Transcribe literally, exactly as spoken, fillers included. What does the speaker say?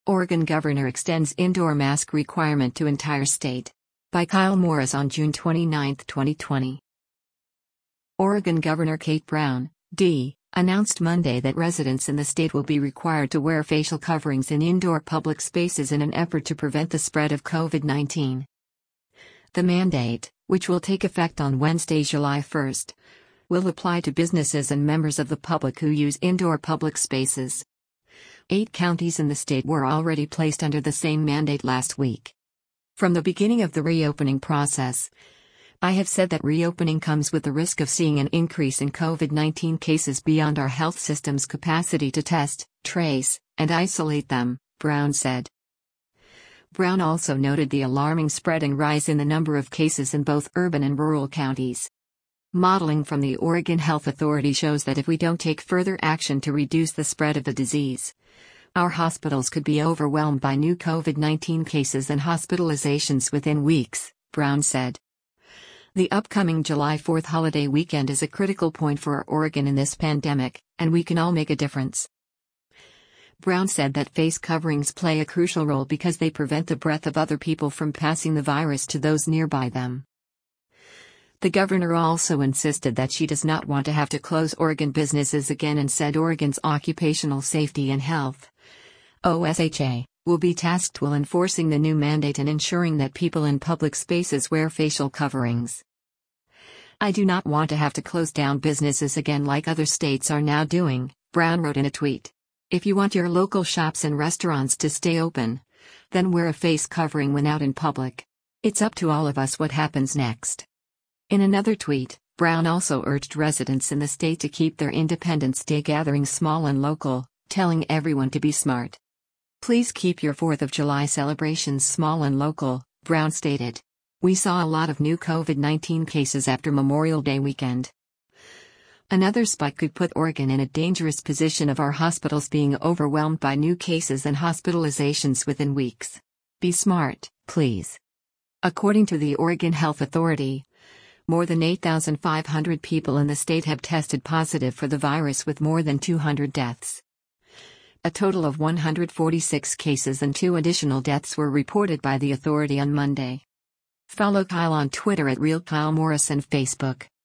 Oregon governor extends indoor mask requirement to entire state. By Kyle Morris on June twenty-ninth, twenty twenty. Oregon Governor Kate Brown, D, announced Monday that residents in the state will be required to wear facial coverings in indoor public spaces in an effort to prevent the spread of COVID nineteen. The mandate, which will take effect on Wednesday, July first, will apply to businesses and members of the public who use indoor public spaces. Eight counties in the state were already placed under the same mandate last week. From the beginning of the reopening process, I have said that reopening comes with the risk of seeing an increase in COVID nineteen cases beyond our health system's capacity to test, trace, and isolate them, Brown said. Brown also noted the alarming spread and rise in the number of cases in both urban and rural counties. Modeling from the Oregon Health Authority shows that if we don't take further action to reduce the spread of the disease, our hospitals could be overwhelmed by new COVID nineteen cases and hospitalizations within weeks, Brown said. The upcoming July fourth holiday weekend is a critical point for Oregon in this pandemic, and we can all make a difference. Brown said that face coverings play a crucial role because they prevent the breath of other people from passing the virus to those nearby them. The governor also insisted that she does not want to have to close Oregon businesses again and said Oregon's Occupational Safety and Health O S H A will be tasked with enforcing the new mandate and ensuring that people in public spaces wear facial coverings. I do not want to have to close down businesses again like other states are now doing, Brown wrote in a tweet. If you want your local shops and restaurants to stay open, then wear a face covering when out in public. It's up to all of us what happens next. In another tweet, Brown also urged residents in the state to keep their Independence Day gatherings small and local, telling everyone to be smart. Please keep your fourth of July celebrations small and local, Brown stated. We saw a lot of new COVID nineteen cases after Memorial Day weekend. Another spike could put Oregon in a dangerous position of our hospitals being overwhelmed by new cases and hospitalizations within weeks. Be smart, please. According to the Oregon Health Authority, more than eight thousand five hundred people in the state have tested positive for the virus with more than two hundred deaths. A total of one hundred forty-six cases and two additional deaths were reported by the authority on Monday. Follow Kyle on Twitter at Real Kyle Morris and Facebook.